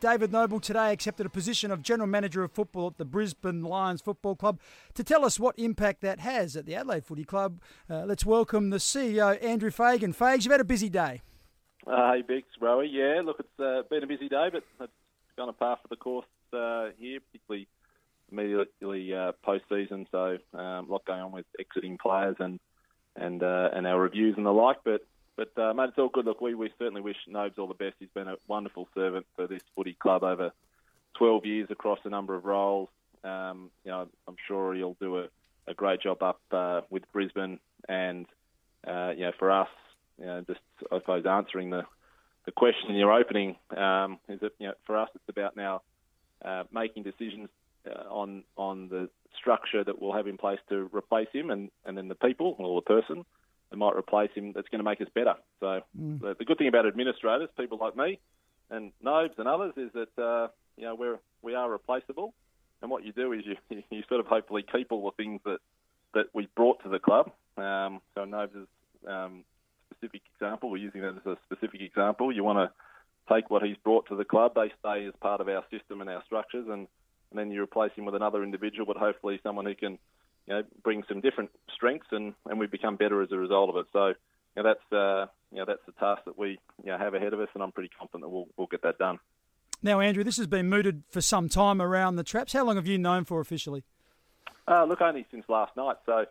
David Noble today accepted a position of General Manager of Football at the Brisbane Lions Football Club. To tell us what impact that has at the Adelaide Footy Club, let's welcome the CEO, Andrew Fagan. Fags, you've had a busy day. Hey, Bix, Rowie. Yeah, look, it's been a busy day, but it's gone a par for the course here, particularly immediately post-season. So a lot going on with exiting players and our reviews and the like. But mate, it's all good. Look, we certainly wish Nobes all the best. He's been a wonderful servant for this footy club over 12 years across a number of roles. I'm sure he'll do a great job up with Brisbane. And for us, just I suppose answering the question in your opening is that for us it's about now making decisions on the structure that we'll have in place to replace him, and then the people or the person that might replace him that's going to make us better. So the good thing about administrators, people like me and Nobes and others, is that we are replaceable, and what you do is you sort of hopefully keep all the things that we brought to the club. So Nobes is specific example. We're using that as a specific example. You want to take what he's brought to the club. They stay as part of our system and our structures, and then you replace him with another individual, but hopefully someone who can bring some different strengths, and we become better as a result of it. So that's the task that we have ahead of us, and I'm pretty confident that we'll get that done. Now, Andrew, this has been mooted for some time around the Traps. How long have you known for officially? Look, only since last night. So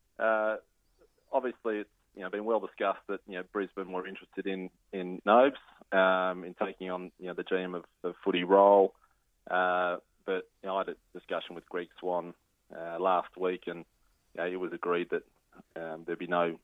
obviously it's been well discussed that Brisbane were interested in Nobes in taking on the GM of the footy role. But I had a discussion with Greg Swan last week, and it was agreed that there'd be no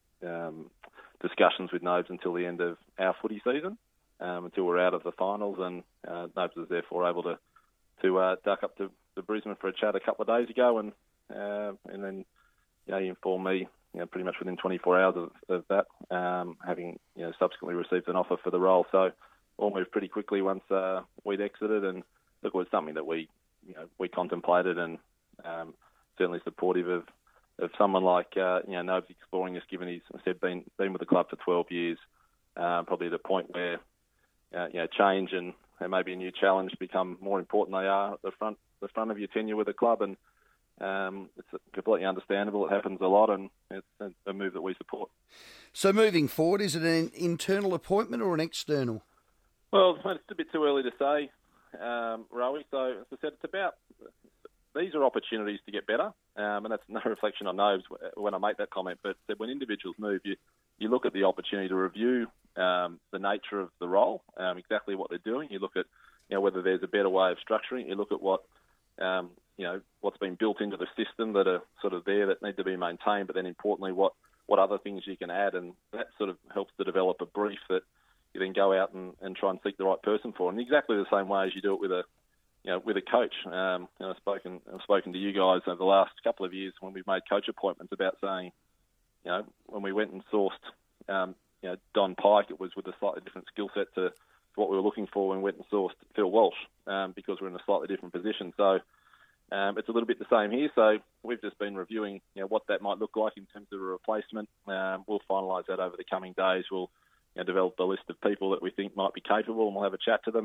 discussions with Nobes until the end of our footy season, until we're out of the finals, and Nobes was therefore able to duck up to Brisbane for a chat a couple of days ago, and then he informed me pretty much within 24 hours of that, having subsequently received an offer for the role. So all moved pretty quickly once we'd exited, and look, it was something that we contemplated, and certainly supportive of someone like Nobes exploring this, given he's, as I said, been with the club for 12 years, probably at a point where change and maybe a new challenge become more important than they are at the front of your tenure with the club, and it's completely understandable. It happens a lot, and it's a move that we support. So moving forward, is it an internal appointment or an external? Well, it's a bit too early to say, Rowie. So as I said, it's about these are opportunities to get better, and that's no reflection on Nobes when I make that comment. But when individuals move, you look at the opportunity to review the nature of the role, exactly what they're doing. You look at whether there's a better way of structuring it. You look at what what's been built into the system that are sort of there that need to be maintained, but then importantly, what other things you can add, and that sort of helps to develop a brief that you then go out and try and seek the right person for. And exactly the same way as you do it with a coach. I've spoken to you guys over the last couple of years when we've made coach appointments about saying, when we went and sourced Don Pike, it was with a slightly different skill set to what we were looking for when we went and sourced Phil Walsh, because we're in a slightly different position. So it's a little bit the same here. So we've just been reviewing what that might look like in terms of a replacement. We'll finalise that over the coming days. We'll develop a list of people that we think might be capable, and we'll have a chat to them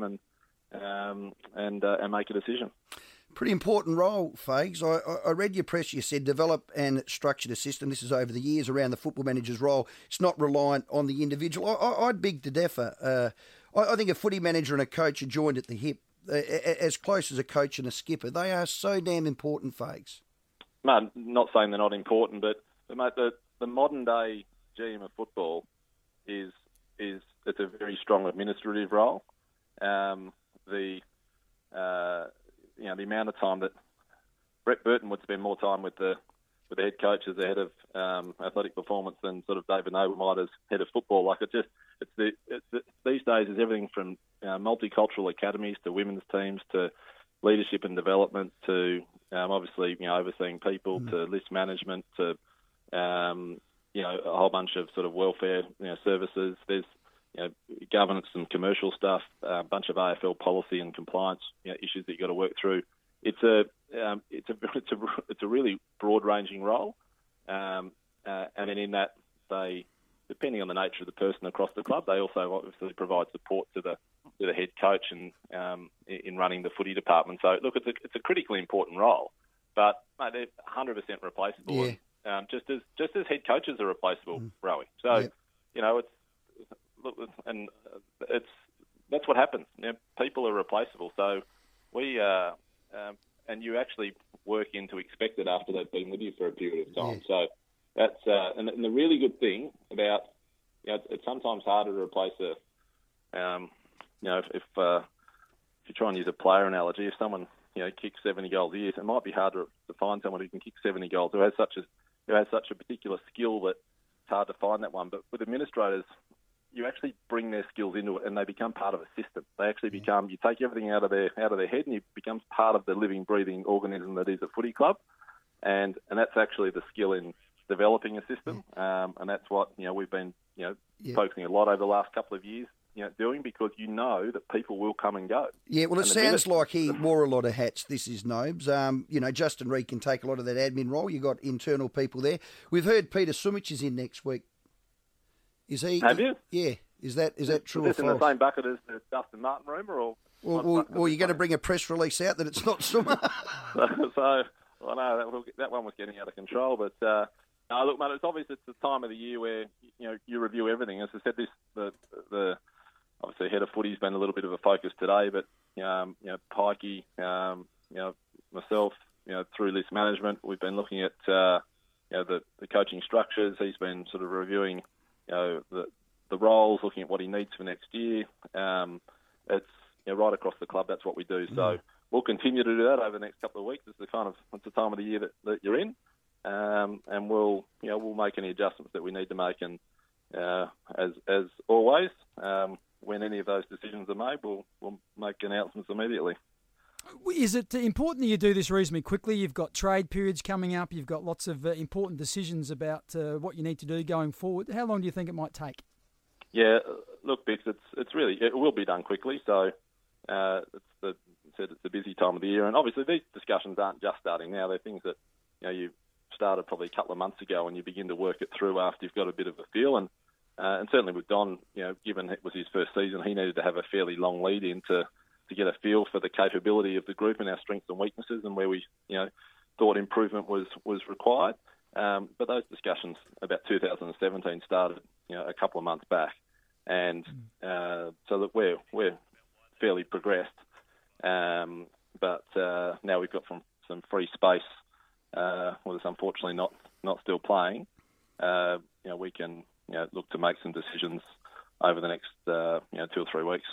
and make a decision. Pretty important role, Fags. I read your press. You said develop and structure the system. This is over the years around the football manager's role. It's not reliant on the individual. I'd beg to differ. I think a footy manager and a coach are joined at the hip, as close as a coach and a skipper. They are so damn important, Fags. No, not saying they're not important, but mate, the modern day GM of football is it's a very strong administrative role. The amount of time that Brett Burton would spend more time with the head coach as the head of athletic performance than sort of David Noble might as head of football. Like these days is everything from multicultural academies to women's teams to leadership and development to obviously overseeing people to list management to a whole bunch of sort of welfare services. There's governance and commercial stuff, a bunch of AFL policy and compliance issues that you've got to work through. It's a really broad-ranging role, and then in that they, depending on the nature of the person across the club, they also obviously provide support to to the head coach and in running the footy department. So look, it's a critically important role, but mate, they're 100% replaceable. Yeah. And, just as head coaches are replaceable, Rowie. So that's what happens. You know, people are replaceable. So we and you actually work into expect it after they've been with you for a period of time. So that's and the really good thing about it's sometimes harder to replace if you try and use a player analogy, if someone kicks 70 goals a year, it might be harder to find someone who can kick 70 goals who has such a particular skill that it's hard to find that one. But with administrators, you actually bring their skills into it, and they become part of a system. They actually become. You take everything out of their head, and it becomes part of the living, breathing organism that is a footy club, and that's actually the skill in developing a system, and that's what we've been focusing a lot over the last couple of years. Doing, because that people will come and go. Yeah, well, it sounds like he wore a lot of hats. This is Nobes. Justin Reid can take a lot of that admin role. You've got internal people there. We've heard Peter Sumich is in next week. Is he? Have you? Yeah. Is that true or false? Is this in the same bucket as the Dustin Martin rumour? Or you're going to bring a press release out that it's not Summer? That one was getting out of control. But look, mate, it's obvious it's the time of the year where you review everything. As I said, the obviously head of footy's been a little bit of a focus today, but Pikey, myself, through list management, we've been looking at the coaching structures. He's been sort of reviewing the roles, looking at what he needs for next year. It's right across the club. That's what we do. So we'll continue to do that over the next couple of weeks. It's the time of the year that you're in, and we'll make any adjustments that we need to make. And as always, when any of those decisions are made, we'll make announcements immediately. Is it important that you do this reasonably quickly? You've got trade periods coming up. You've got lots of important decisions about what you need to do going forward. How long do you think it might take? Yeah, look, Bix, it will be done quickly. So it's a busy time of the year, and obviously these discussions aren't just starting now. They're things that you started probably a couple of months ago, and you begin to work it through after you've got a bit of a feel. And certainly with Don, given it was his first season, he needed to have a fairly long lead in to get a feel for the capability of the group and our strengths and weaknesses and where we, thought improvement was required. But those discussions about 2017 started, a couple of months back, and so that we're fairly progressed. But now we've got some free space. With us unfortunately not still playing. We can look to make some decisions over the next 2 or 3 weeks.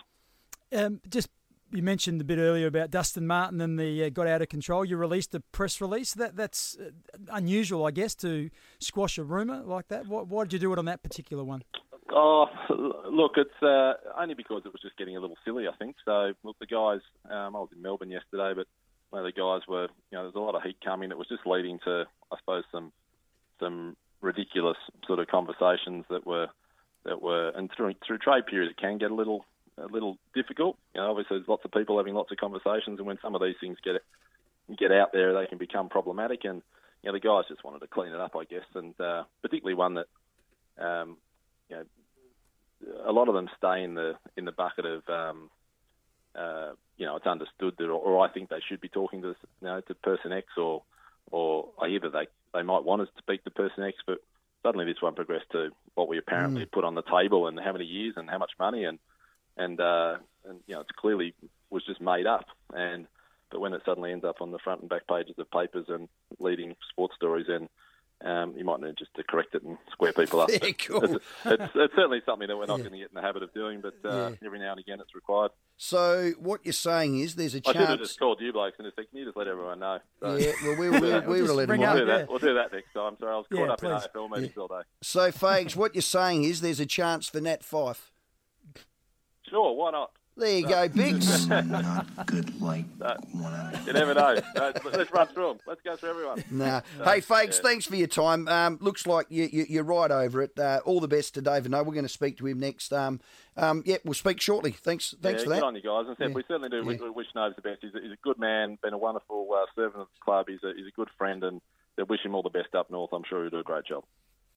You mentioned a bit earlier about Dustin Martin and the got out of control. You released a press release. That's unusual, I guess, to squash a rumour like that. Why did you do it on that particular one? Oh, look, it's only because it was just getting a little silly, I think. So, look, the guys, I was in Melbourne yesterday, but one of the guys were, there was a lot of heat coming. It was just leading to, I suppose, some ridiculous sort of conversations that were, and through trade periods, it can get a little difficult. Obviously, there's lots of people having lots of conversations, and when some of these things get out there, they can become problematic. And the guys just wanted to clean it up, I guess, and particularly one that, a lot of them stay in the bucket of, it's understood that, or I think they should be talking to person X, or either they might want us to speak to person X, but suddenly this one progressed to what we apparently put on the table and how many years and how much money and it's clearly was just made up. But when it suddenly ends up on the front and back pages of papers and leading sports stories, then you might need just to correct it and square people up. Yeah, cool. It's certainly something that we're not going to get in the habit of doing, but every now and again it's required. So what you're saying is there's a chance... I should have just called you blokes and just said, can you just let everyone know? So, yeah, well, we will let them know. We'll do that next time. Sorry, I was caught up in AFL meetings all day. So, Fags, what you're saying is there's a chance for Nat Fyfe. Sure, why not? There you go, Biggs. Not good like you never know. Let's run through them. Let's go through everyone. Nah. Hey, Fags, thanks for your time. Looks like you're right over it. All the best to David. No, we're going to speak to him next. We'll speak shortly. Thanks for that. Good on you guys. And said, we certainly do. We wish Nobes the best. He's a good man, been a wonderful servant of the club. He's a good friend, and wish him all the best up north. I'm sure he'll do a great job.